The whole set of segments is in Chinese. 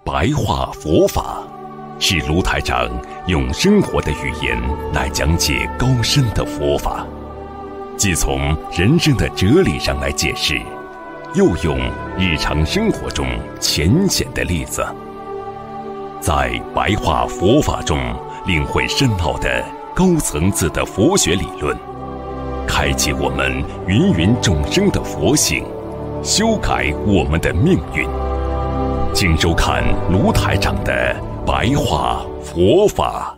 白话佛法，是卢台长用生活的语言来讲解高深的佛法，既从人生的哲理上来解释，又用日常生活中浅显的例子，在白话佛法中领会深奥的高层次的佛学理论，开启我们芸芸众生的佛性，修改我们的命运。请收看卢台长的白话佛法。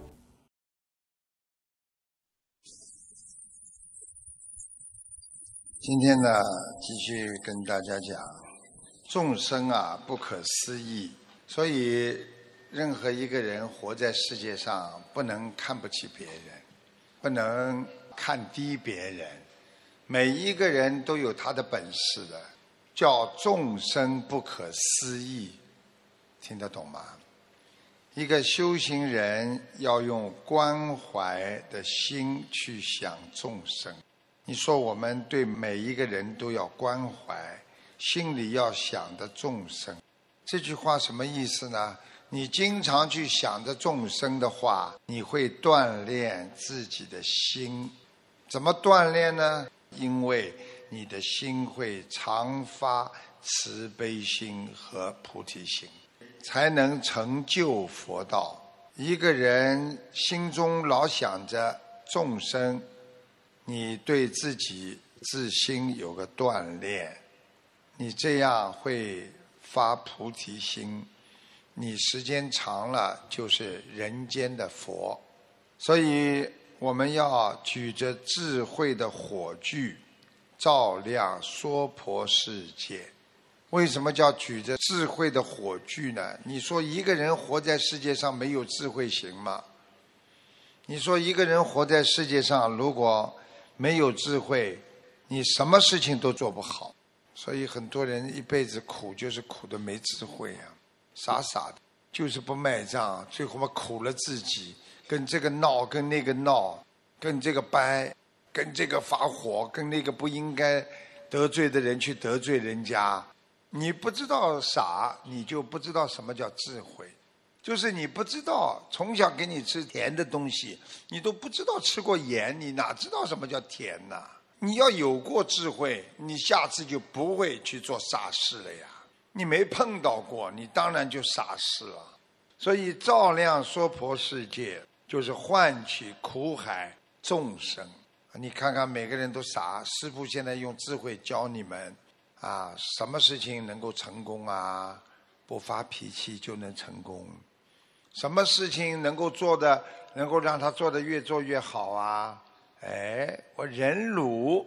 今天呢，继续跟大家讲，众生啊不可思议，所以任何一个人活在世界上，不能看不起别人，不能看低别人，每一个人都有他的本事的，叫众生不可思议，听得懂吗？一个修行人要用关怀的心去想众生。你说我们对每一个人都要关怀，心里要想着众生，这句话什么意思呢？你经常去想着众生的话，你会锻炼自己的心。怎么锻炼呢？因为你的心会常发慈悲心和菩提心，才能成就佛道。一个人心中老想着众生，你对自己自心有个锻炼，你这样会发菩提心，你时间长了就是人间的佛。所以我们要举着智慧的火炬，照亮娑婆世界。为什么叫举着智慧的火炬呢？你说一个人活在世界上没有智慧行吗？你说一个人活在世界上如果没有智慧，你什么事情都做不好。所以很多人一辈子苦，就是苦的没智慧啊，傻傻的，就是不卖账，最后嘛苦了自己，跟这个闹，跟那个闹，跟这个掰，跟这个发火，跟那个不应该得罪的人去得罪人家。你不知道傻，你就不知道什么叫智慧。就是你不知道，从小给你吃甜的东西，你都不知道吃过盐，你哪知道什么叫甜呢？你要有过智慧，你下次就不会去做傻事了呀。你没碰到过，你当然就傻事了。所以照亮娑婆世界，就是唤起苦海众生。你看看每个人都傻，师父现在用智慧教你们啊，什么事情能够成功啊？不发脾气就能成功。什么事情能够做的，能够让他做的越做越好啊？我忍辱，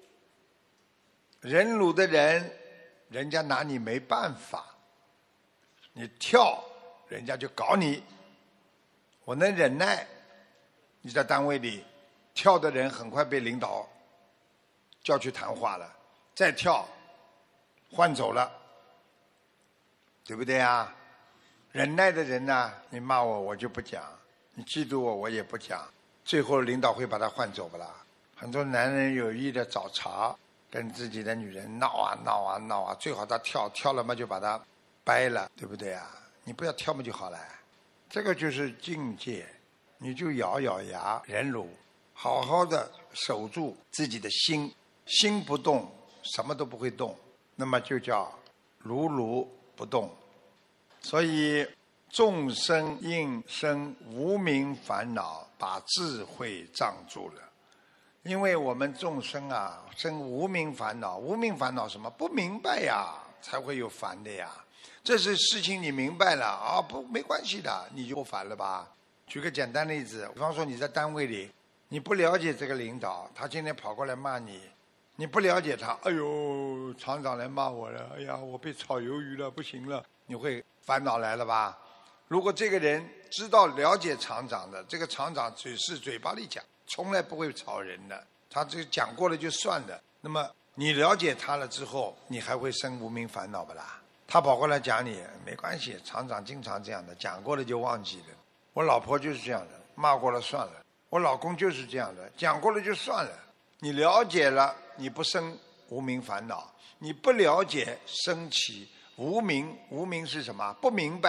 忍辱的人，人家拿你没办法。你跳，人家就搞你。我能忍耐，你在单位里跳的人很快被领导叫去谈话了，再跳，换走了，对不对啊？忍耐的人呢，你骂我我就不讲，你嫉妒我我也不讲，最后领导会把他换走不啦？很多男人有意的找茬，跟自己的女人闹啊闹啊闹啊，最好他跳了嘛就把他掰了，对不对啊？你不要跳嘛就好了。这个就是境界，你就咬咬牙忍辱，好好的守住自己的心，心不动什么都不会动，那么就叫如如不动。所以众生应生无明烦恼，把智慧障住了。因为我们众生啊生无明烦恼，无明烦恼什么？不明白呀，才会有烦的呀。这是事情你明白了啊，不没关系的，你就不烦了吧。举个简单例子，比方说你在单位里，你不了解这个领导，他今天跑过来骂你，你不了解他，哎呦，厂长来骂我了，哎呀，我被炒鱿鱼了，不行了，你会烦恼来了吧？如果这个人知道了解厂长的，这个厂长只是嘴巴里讲，从来不会炒人的，他这个讲过了就算了。那么你了解他了之后，你还会生无明烦恼不啦？他跑过来讲你没关系，厂长经常这样的，讲过了就忘记了。我老婆就是这样的，骂过了算了。我老公就是这样的，讲过了就算了。你了解了，你不生无明烦恼；你不了解，升起无明。无明是什么？不明白。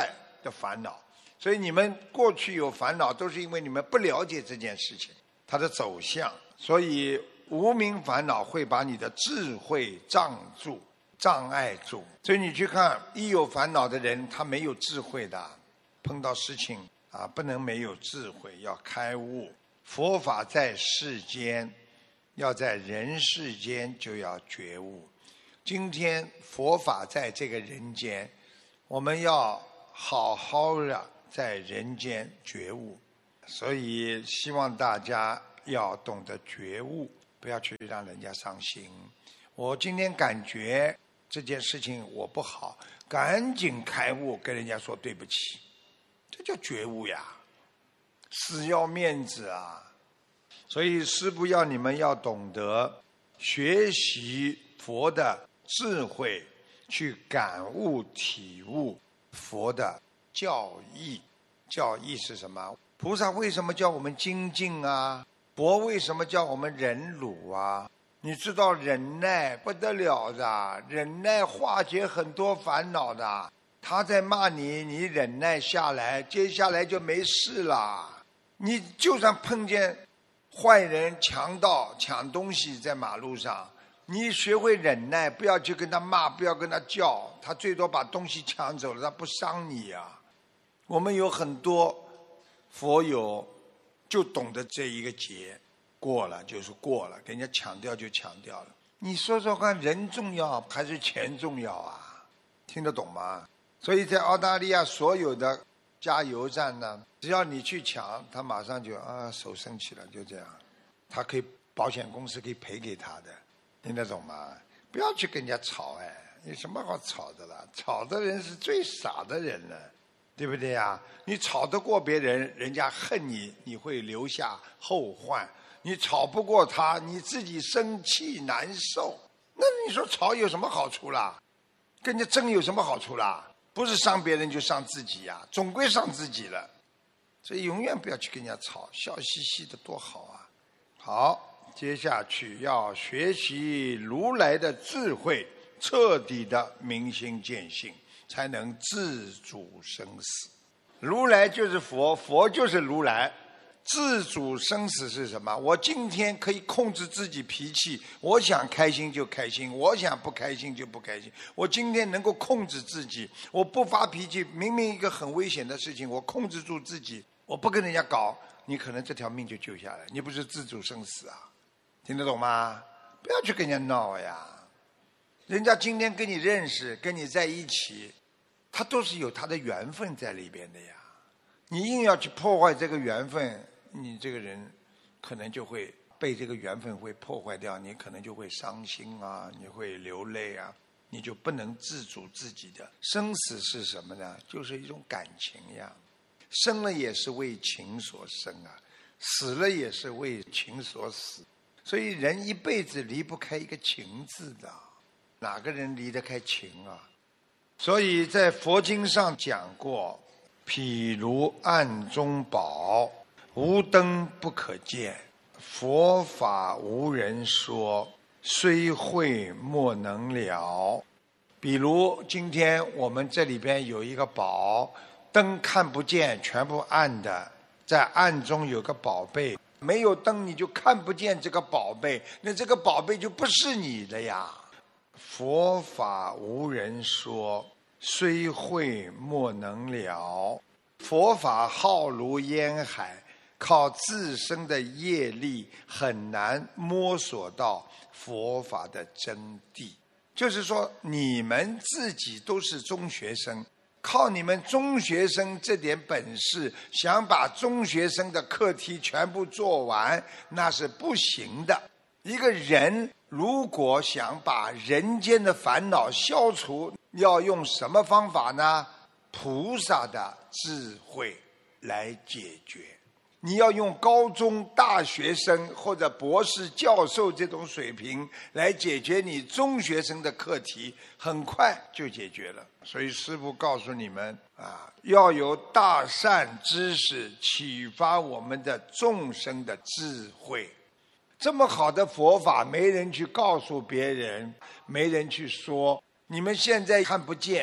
的烦恼。所以你们过去有烦恼，都是因为你们不了解这件事情它的走向。所以无明烦恼会把你的智慧障碍住。所以你去看，一有烦恼的人，他没有智慧的，碰到事情啊，不能没有智慧，要开悟。佛法在世间，要在人世间就要觉悟。今天佛法在这个人间，我们要好好的在人间觉悟。所以希望大家要懂得觉悟，不要去让人家伤心。我今天感觉这件事情我不好，赶紧开悟，跟人家说对不起，这叫觉悟呀，死要面子啊。所以师父要你们要懂得学习佛的智慧，去感悟体悟佛的教义。教义是什么？菩萨为什么叫我们精进啊？佛为什么叫我们忍辱啊？你知道忍耐不得了的，忍耐化解很多烦恼的。他在骂你，你忍耐下来，接下来就没事了。你就算碰见坏人强盗抢东西在马路上，你学会忍耐，不要去跟他骂，不要跟他叫，他最多把东西抢走了，他不伤你啊。我们有很多佛友就懂得这一个劫，过了就是过了，给人家抢掉就抢掉了。你说说看，人重要还是钱重要啊？听得懂吗？所以在澳大利亚所有的加油站呢，只要你去抢，他马上就手升起了，就这样。他可以保险公司可以赔给他的，听得懂吗？不要去跟人家吵，有什么好吵的啦？吵的人是最傻的人了，对不对呀？你吵得过别人，人家恨你，你会留下后患；你吵不过他，你自己生气难受。那你说吵有什么好处啦？跟人家争有什么好处啦？不是伤别人就伤自己呀，总归伤自己了。所以永远不要去跟人家吵，笑嘻嘻的多好啊！好，接下去要学习如来的智慧，彻底的明心见性，才能自主生死。如来就是佛，佛就是如来。自主生死是什么？我今天可以控制自己脾气，我想开心就开心，我想不开心就不开心。我今天能够控制自己，我不发脾气，明明一个很危险的事情，我控制住自己，我不跟人家搞，你可能这条命就救下来，你不是自主生死啊？听得懂吗？不要去跟人家闹呀，人家今天跟你认识，跟你在一起，他都是有他的缘分在里边的呀。你硬要去破坏这个缘分，你这个人可能就会被这个缘分会破坏掉，你可能就会伤心啊，你会流泪啊，你就不能自主自己的。生死是什么呢？就是一种感情呀，生了也是为情所生啊，死了也是为情所死。所以人一辈子离不开一个情字的，哪个人离得开情啊？所以在佛经上讲过，譬如暗中宝，无灯不可见，佛法无人说，虽会莫能了。比如今天我们这里边有一个宝，灯看不见，全部暗的，在暗中有个宝贝，没有灯你就看不见这个宝贝，那这个宝贝就不是你的呀。佛法无人说，虽会莫能了。佛法浩如烟海，靠自身的业力很难摸索到佛法的真谛。就是说你们自己都是中学生，靠你们中学生这点本事，想把中学生的课题全部做完，那是不行的。一个人如果想把人间的烦恼消除，要用什么方法呢？菩萨的智慧来解决。你要用高中大学生或者博士教授这种水平来解决你中学生的课题，很快就解决了。所以师父告诉你们要有大善知识启发我们的众生的智慧。这么好的佛法没人去告诉别人，没人去说，你们现在看不见，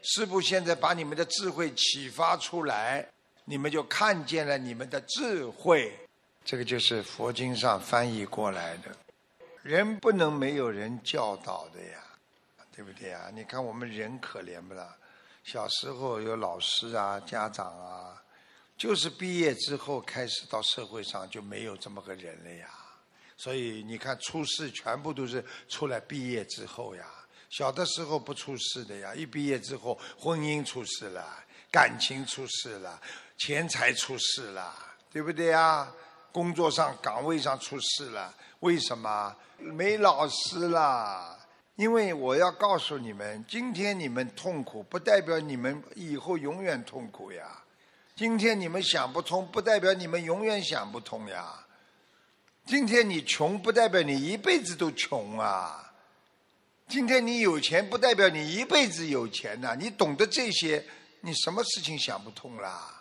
师父现在把你们的智慧启发出来，你们就看见了你们的智慧。这个就是佛经上翻译过来的。人不能没有人教导的呀，对不对呀？你看我们人可怜不啦？小时候有老师啊、家长啊，就是毕业之后开始到社会上就没有这么个人了呀。所以你看出事全部都是出来毕业之后呀。小的时候不出事的呀，一毕业之后婚姻出事了，感情出事了，钱财出事了，对不对呀？工作上岗位上出事了，为什么？没老师啦。因为我要告诉你们，今天你们痛苦不代表你们以后永远痛苦呀，今天你们想不通不代表你们永远想不通呀，今天你穷不代表你一辈子都穷啊，今天你有钱不代表你一辈子有钱啊，你懂得这些，你什么事情想不通啦？